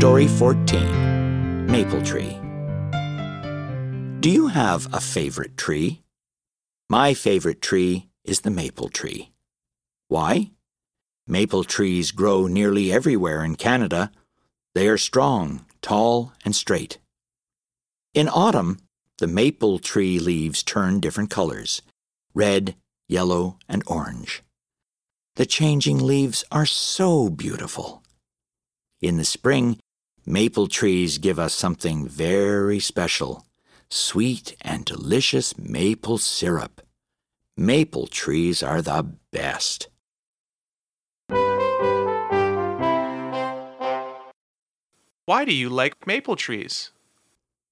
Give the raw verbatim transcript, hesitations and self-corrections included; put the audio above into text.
Story fourteen, Maple Tree. Do you have a favorite tree? My favorite tree is the maple tree. Why? Maple trees grow nearly everywhere in Canada. They are strong, tall, and straight. In autumn, the maple tree leaves turn different colors: red, yellow, and orange. The changing leaves are so beautiful. In the spring, maple trees give us something very special: sweet and delicious maple syrup. Maple trees are the best. Why do you like maple trees?